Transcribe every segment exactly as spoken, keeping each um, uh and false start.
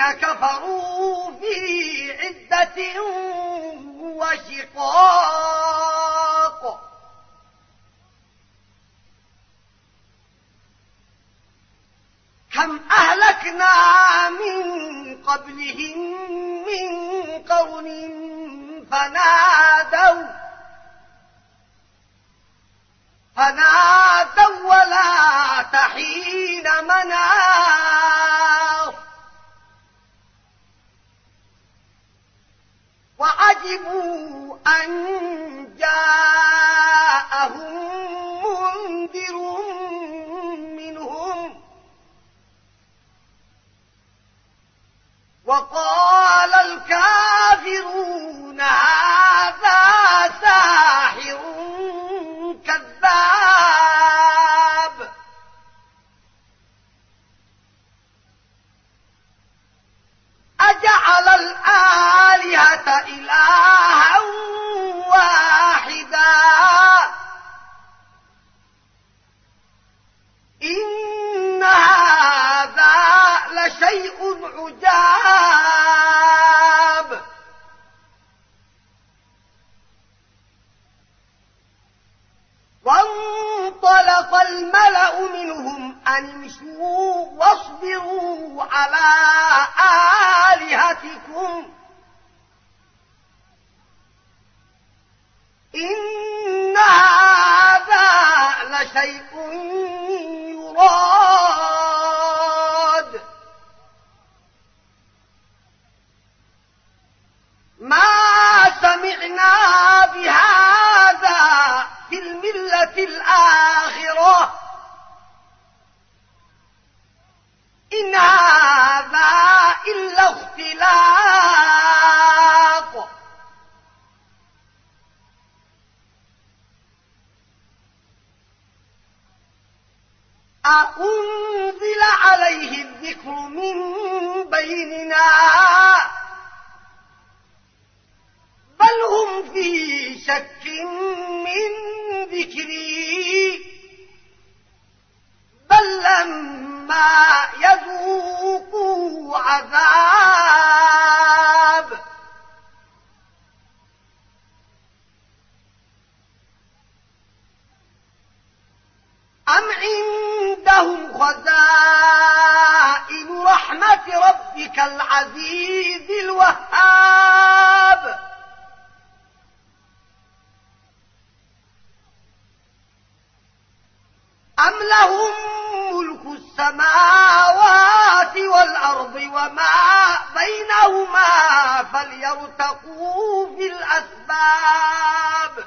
كفروا في عدة وشقاق كم أهلكنا من قبلهم من قرن فنادوا فنادوا ولا تحين مناص وعجبوا أن جاءهم منذر منهم وقال الكافرون هذا ساحر كذاب أجعل الآلهة إلها واحدا إن هذا لشيء عجاب وانطلق الملأ منهم أن امشوا واصبروا على آلهتكم إن هذا لشيء يراد ما سمعنا بهذا في الملة الآخرة إن هذا إلا اختلاق أأنزل عليه الذكر من بيننا بل هم في شك من ذكري بل لما يذوقوا عذاب أم عندهم خزائن رحمة ربك العزيز الوهاب أم لهم ملك السماوات والأرض وما بينهما فليرتقوا في الأسباب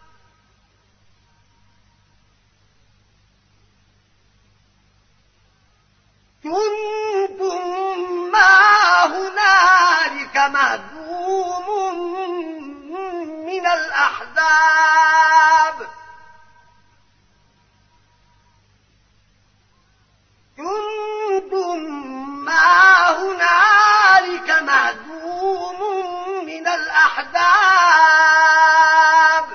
كنتم ما هنالك مهزوم من الأحزاب كنتم ما هنالك مهزوم من الأحزاب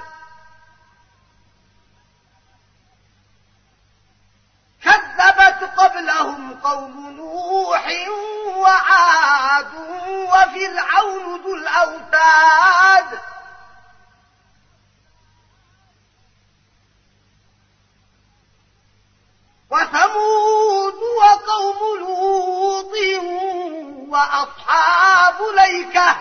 كذبت قبلهم قوم نوح وعاد وفرعون ذو الأوتاد وثمود وقوم لوط وأصحاب الأيكة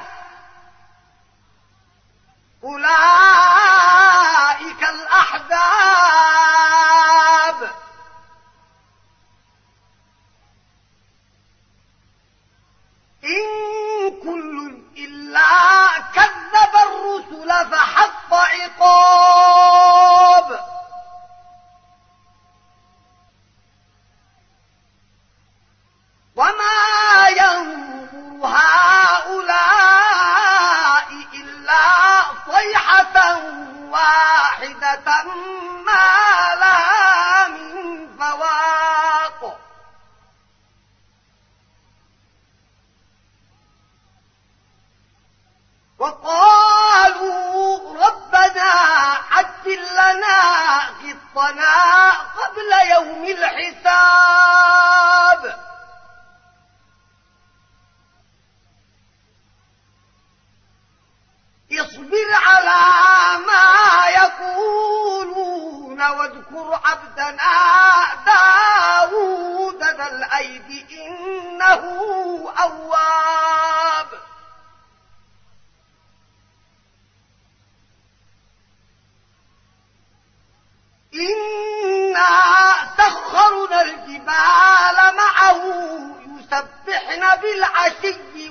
أولئك الأحزاب إن كل إلا كذب الرسل فحق عقاب وما ينظر هؤلاء إلا صيحة واحدة ما لها من فواق وقالوا ربنا عجل لنا قطنا قبل يوم الحساب اصبر على ما يقولون واذكر عبدنا داود ذا الأيد إنه أواب إنا سخرنا الجبال معه يسبحن بالعشي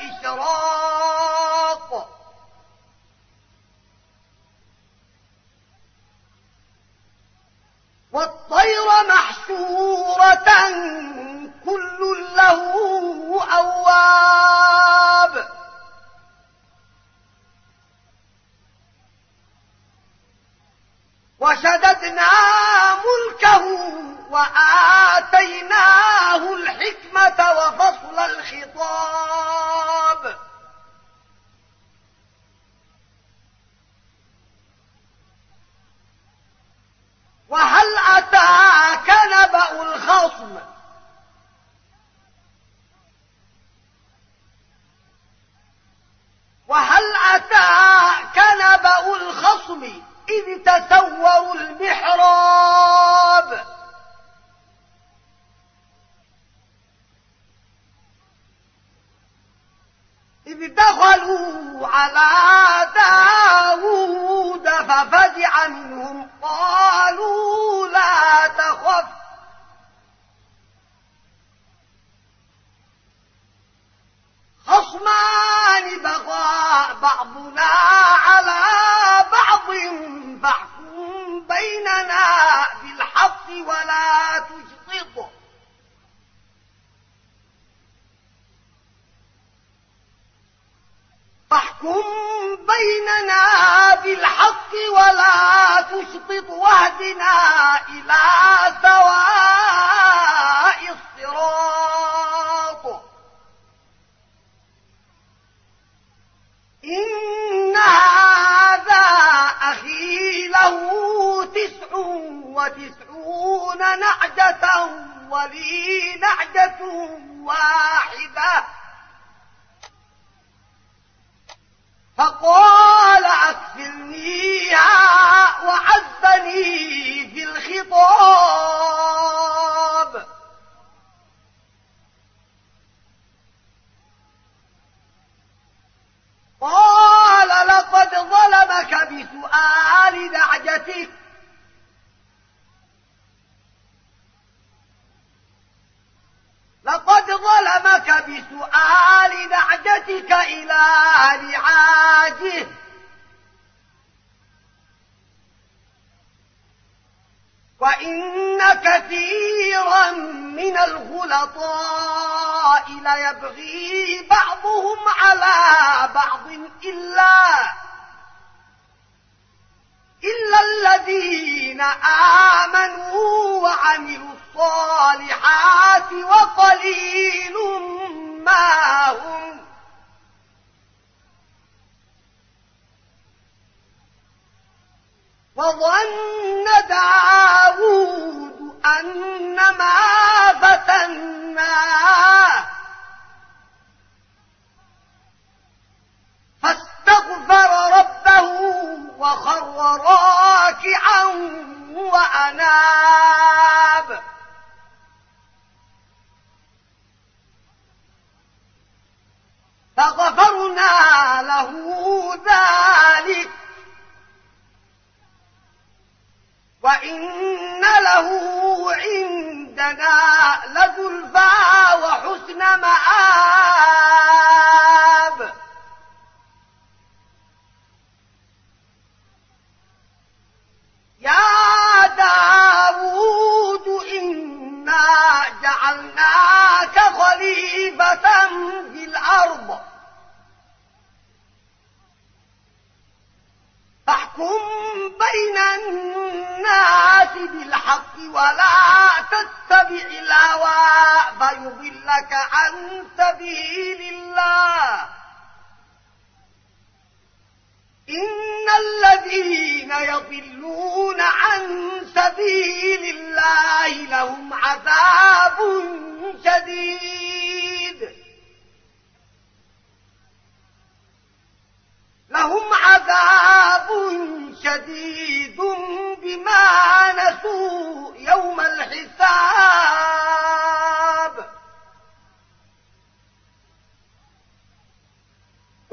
والإشراق والطير محشورة كل له أواب وشددنا ملكه وآتيناه الحكمة وفصل الخطاب وهل أتاك نبأ الخصم وهل أتاك نبأ الخصم إذ تسوروا المحراب إذ دخلوا على داود ففزع منهم قالوا لا تخف خصمان بغى بعضنا على بعض فاحكم بيننا بالحق ولا تشطط فاحكم بيننا بالحق ولا تشطط واهدنا إلى سواء الصراط إن هذا أخي له تسع وتسعون نعجة ولي نعجة واحدة فقال أكفلنيها وعزني في الخطاب قال لقد ظلمك بسؤال نعجتك لقد ظلمك بسؤال نعجتك إلى نعاجه وإن كثيرا من الغلطاء ليبغي بعضهم على بعض إلا إلا الذين آمنوا وعملوا الصالحات وقليل ما هم وظن داود أنما فتناه فاستغفر ربه وخر راكعا وأناب فغفرنا له ذلك وإن له عندنا لزلفى وحسن مآب يا داود إنا جعلناك خليفة في الأرض فاحكم بين الناس بالحق ولا تتبع الهوى فيضلك عن سبيل الله إن الذين يضلون عن سبيل الله لهم عذاب شديد لهم عذاب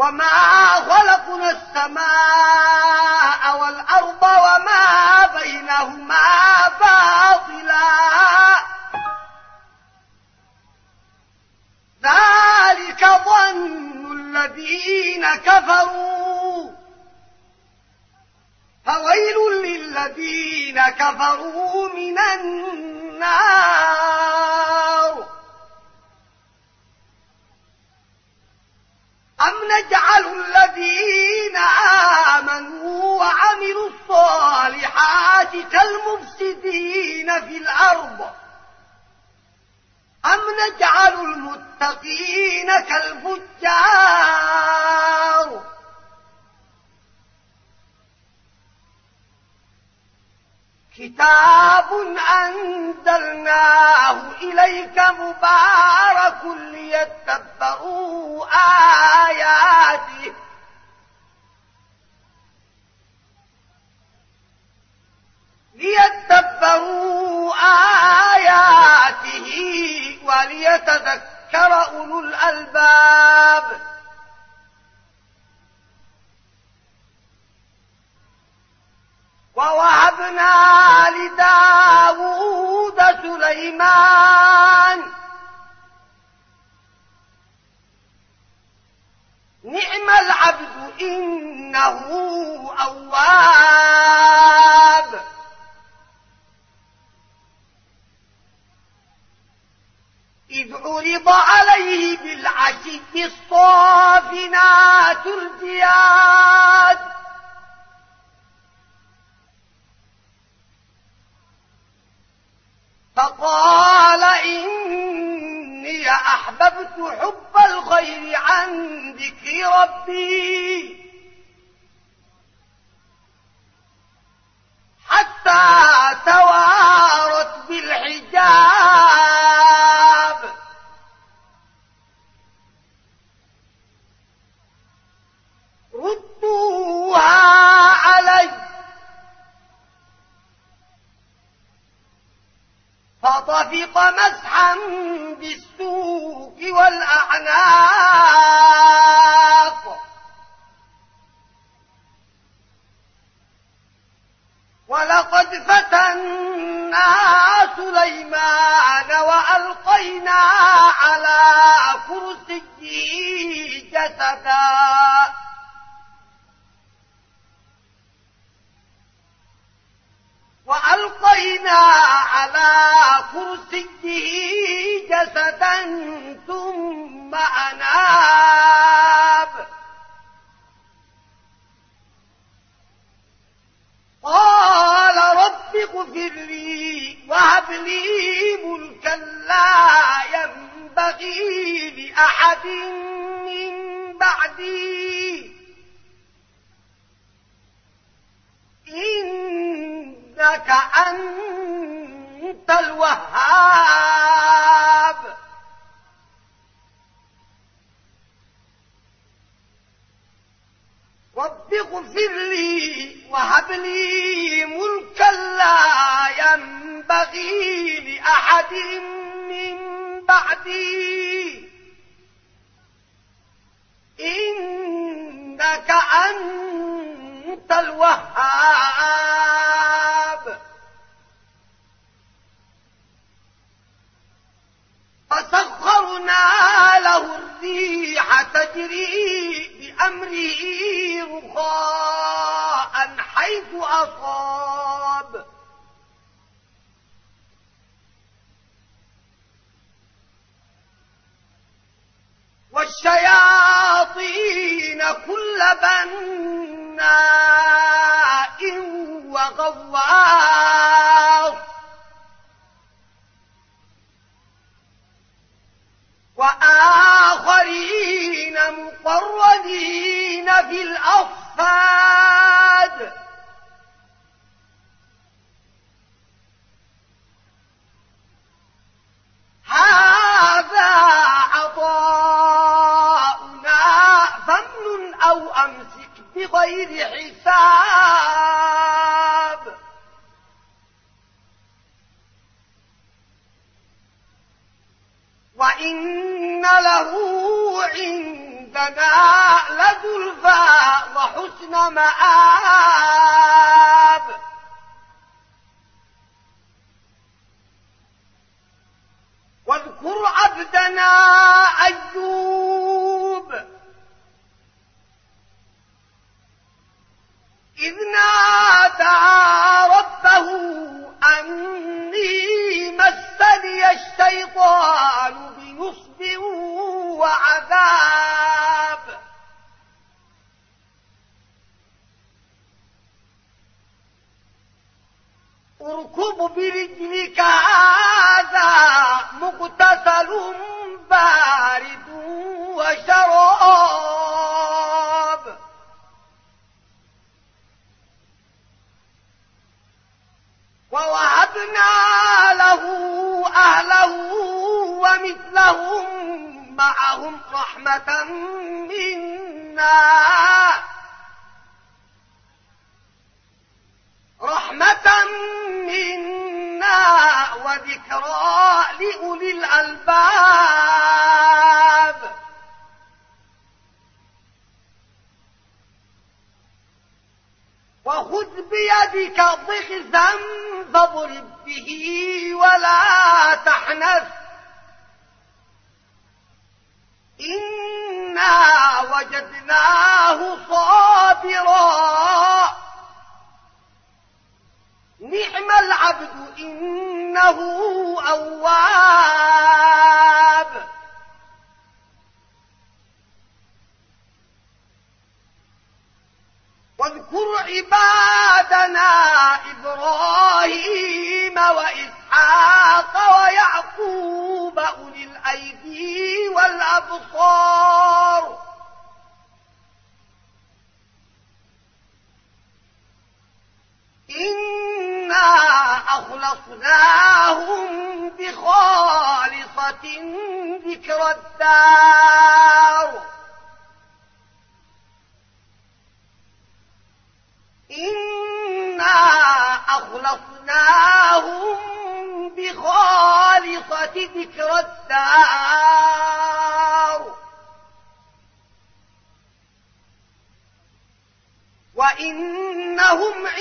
وما خلقنا السماء والأرض وما بينهما باطلا ذلك ظن الذين كفروا فويل للذين كفروا من النار أم نجعل الذين آمنوا وعملوا الصالحات كالمفسدين في الأرض أم نجعل المتقين كالفجار كتاب أنزلناه إليك مبارك ليتدبروا آياته ليتدبروا آياته وليتذكر أولو الألباب ووهبنا لداود سليمان نعم العبد إنه أواب إذ عرض عليه بالعشي الصافنات الجياد فقال إني أحببت حب الخير عن ذكر ربي حتى توارت بالحجاب ردوها علي فطفق مسحا بالسوق والأعناق ولقد فتنا سليمان وألقينا على كرسيه جسدا وألقينا على كرسيه جسدا ثم أناب قال رب اغفر لي وهب لي ملكا لا ينبغي لأحد من بعدي إنك أنت الوهاب رب اغفر لي وهب لي ملكا لا ينبغي لأحد من بعدي إنك أنت الوهاب فسخرنا له الريح تجري بأمره رخاء حيث أصاب والشياطين كل بناء وغواص وآخرين مقرنين في الأصفاد هذا عطاؤنا فامنن أو أمسك بغير حساب وإن له عند عندنا لزلفى وحسن مآب. واذكر عبدنا أيوب إذ نادى ربه أني مسني الشيطان بنصب وعذاب. اركب برجلك هذا مغتسل بارد وشراب. ووهبنا له أهله ومثلهم معهم رحمة منا رحمة منا وذكرى لأولي الألباب. وخذ بيدك ضغثا فاضرب به ولا تحنث إنا وجدناه صابرا نعم العبد إنه أواب. واذكر عبادنا إبراهيم وإسحاق ويعقوب أولي الأيدي والأبصار إنا أخلصناهم بخالصة ذكر الدار إنا أخلصناهم بخالصة ذكر الدار وإنهم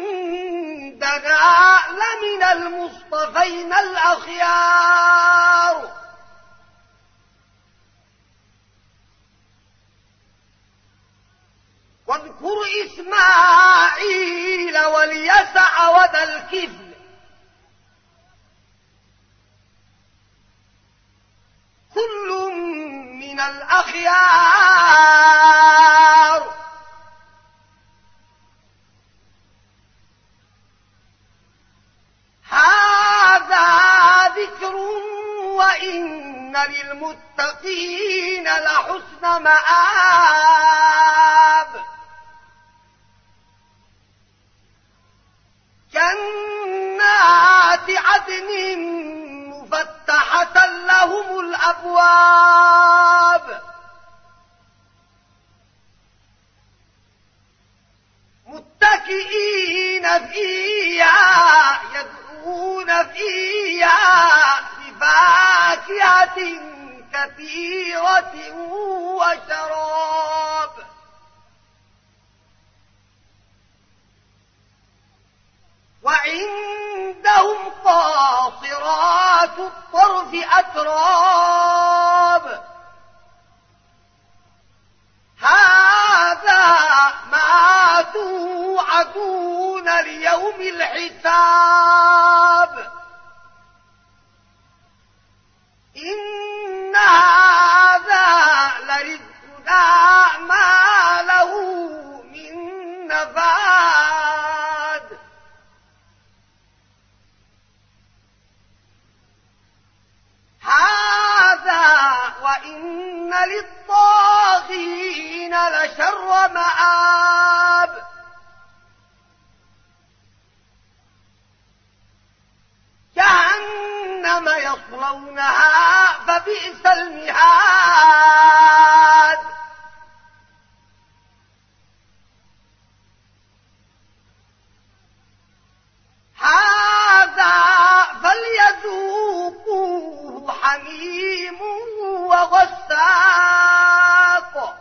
عندنا لمن المصطفين الأخيار. واذكر إسماعيل واليسع وذا الكفل كل من الأخيار. هذا ذكر وإن للمتقين لحسن مآب. جنات عدن مفتحة لهم الأبواب متكئين فيها يدعون فيها بفاكهة كثيرة وشراب. وعندهم قاصرات الطرف أتراب. هذا ما توعدون ليوم الحساب. إن هذا لرزقنا ما له من نفاد. هذا وإن للطاغين لشر مآب. جهنم يصلونها فبئس المهاد. هذا فليذوقوه حميم وغساق.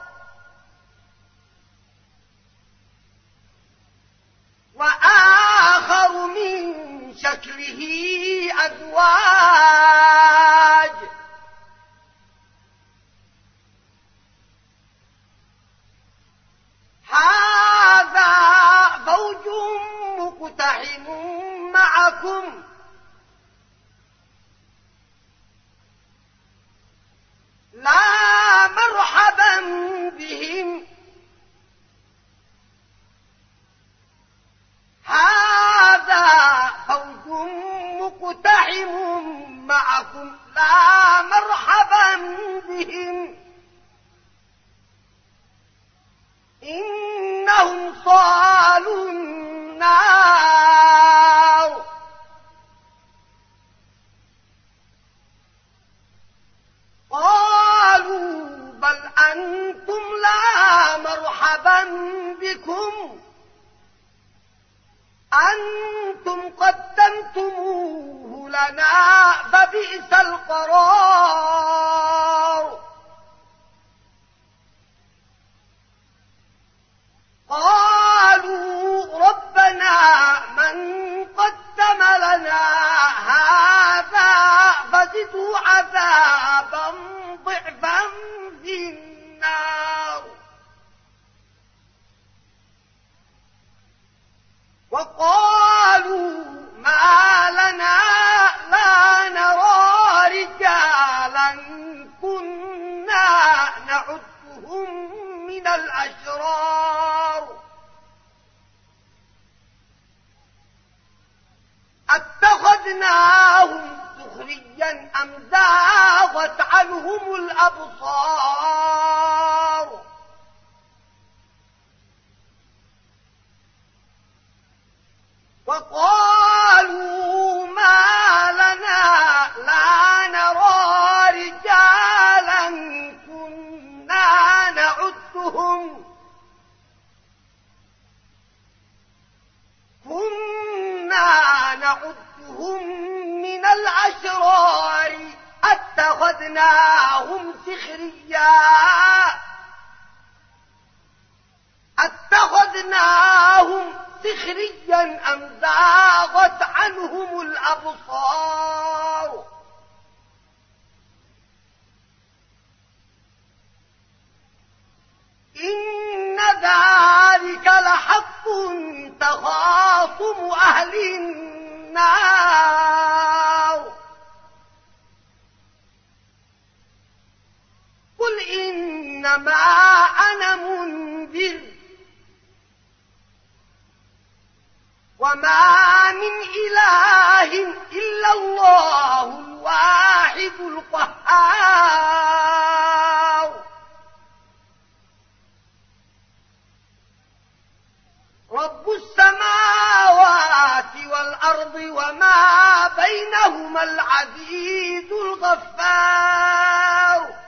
هم صالوا النار قالوا بل أنتم لا مرحبا بكم أنتم قدمتموه لنا فبئس القرار قالوا ربنا من قدم لنا هذا فزدوا عذابا ضعفا في النار وقالوا ما لنا لا نرى رجالا كنا نعدهم من الأشرار اتخذناهم سخريا أم زاغت عنهم الأبصار وقالوا ما لنا لا نرى رجالا كنا نعدهم كنا نعدهم من الأشرار اتخذناهم سخريا اتخذناهم سخريا أم زاغت عنهم الأبصار إن ذلك لحق تخاصم أهل النار قل إنما أنا منذر وما من إله إلا الله الواحد القهار رب السماوات والأرض وما بينهما العزيز الغفار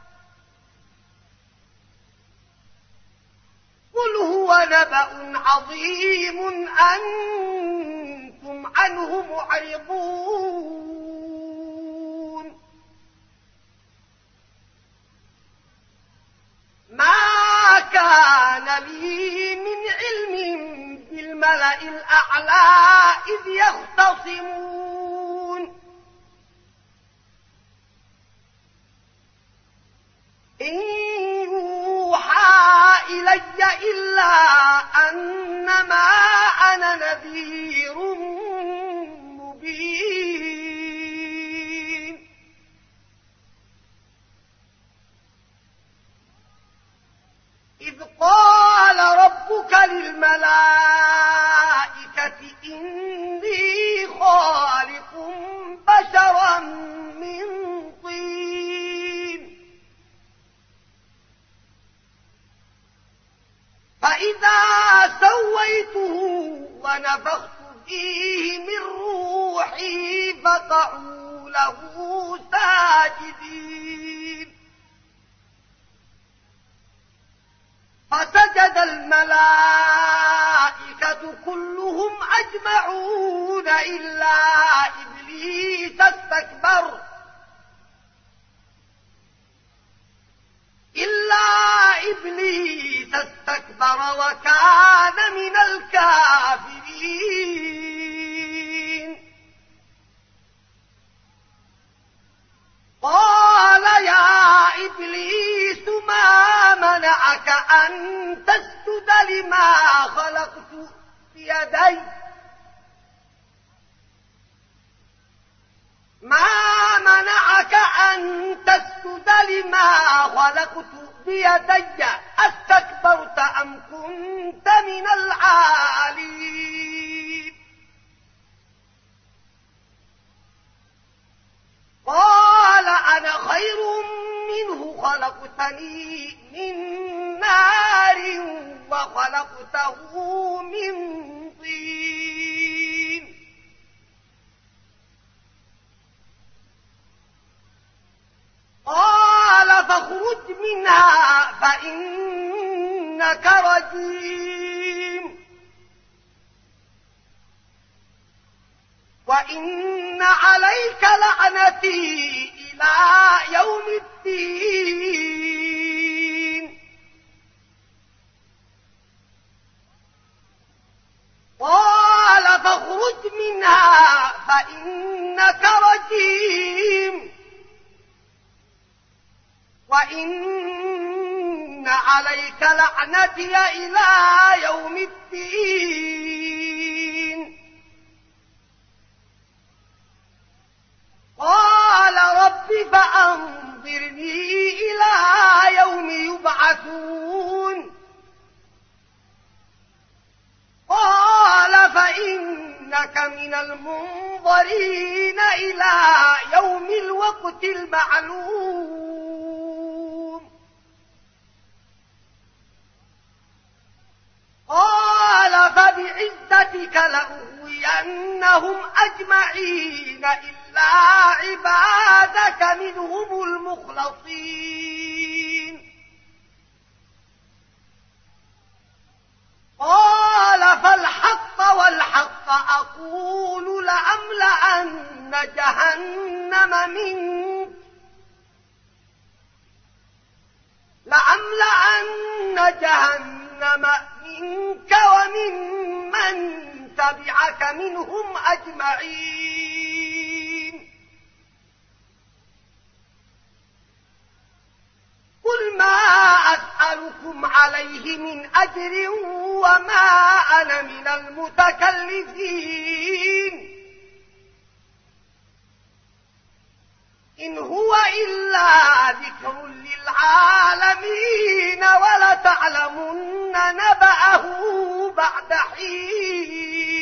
قل هو نبأ عظيم أنتم عنه معرضون ما كان لي من علم بالملأ الأعلى إذ يختصمون إن يوحى إلي إلا أنما أنا نذير مبين إذ قال ربك للملائكة إني خالق بشرا من طين فإذا سويته ونفخت فيه من روحي فقعوا له ساجدين فسجد الملائكة كلهم أجمعون إلا إبليس استكبر إلا إبليس استكبر وكان من الكافرين قال يا إبليس ما منعك أن تسجد لما خلقت بيدي ما منعك أن تسجد لما خلقت بيدي أستكبرت أم كنت من العالين قال أنا خير منه خلقتني من نار وخلقته من طين قال فاخرج منها فإنك رجيم وإن عليك لعنتي إلى يوم الدين قال فاخرج منها فإنك رجيم وإن عليك لعنتي إلى يوم الدين قال رب فأنظرني إلى يوم يبعثون قال فإنك من المنظرين إلى يوم الوقت المعلوم قال فبعزتك لأغوينهم أجمعين إلا عبادك منهم المخلصين قال فالحق والحق أقول لأملأن جهنم منك لأملأن جهنم منك ومن من تبعك منهم أجمعين قل ما أسألكم عليه من أجر وما أنا من المتكلفين إن هو إلا ذكر للعالمين ولتعلمن نبأه بعد حين